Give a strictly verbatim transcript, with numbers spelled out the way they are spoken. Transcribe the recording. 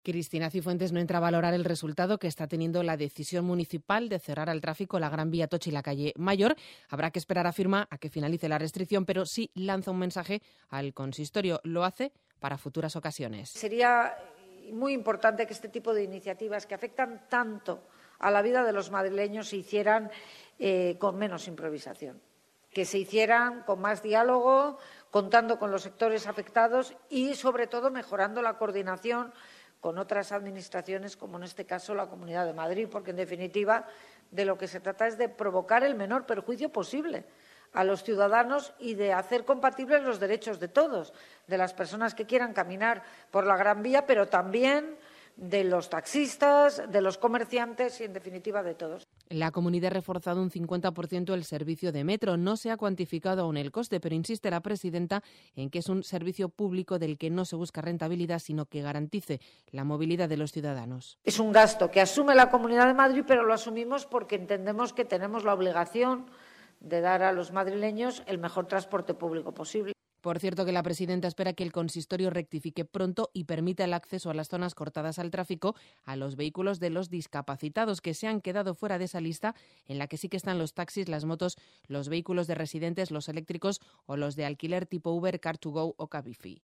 Cristina Cifuentes no entra a valorar el resultado que está teniendo la decisión municipal de cerrar al tráfico la Gran Vía Atocha y la calle Mayor. Habrá que esperar, afirma, a que finalice la restricción, pero sí lanza un mensaje al consistorio. Lo hace para futuras ocasiones. Sería muy importante que este tipo de iniciativas que afectan tanto a la vida de los madrileños se hicieran eh, con menos improvisación, que se hicieran con más diálogo, contando con los sectores afectados y, sobre todo, mejorando la coordinación con otras administraciones, como en este caso la Comunidad de Madrid, porque, en definitiva, de lo que se trata es de provocar el menor perjuicio posible a los ciudadanos y de hacer compatibles los derechos de todos, de las personas que quieran caminar por la Gran Vía, pero también de los taxistas, de los comerciantes y, en definitiva, de todos. La Comunidad ha reforzado un cincuenta por ciento el servicio de metro. No se ha cuantificado aún el coste, pero insiste la presidenta en que es un servicio público del que no se busca rentabilidad, sino que garantice la movilidad de los ciudadanos. Es un gasto que asume la Comunidad de Madrid, pero lo asumimos porque entendemos que tenemos la obligación de dar a los madrileños el mejor transporte público posible. Por cierto, que la presidenta espera que el consistorio rectifique pronto y permita el acceso a las zonas cortadas al tráfico a los vehículos de los discapacitados, que se han quedado fuera de esa lista en la que sí que están los taxis, las motos, los vehículos de residentes, los eléctricos o los de alquiler tipo Uber, Car to Go o Cabify.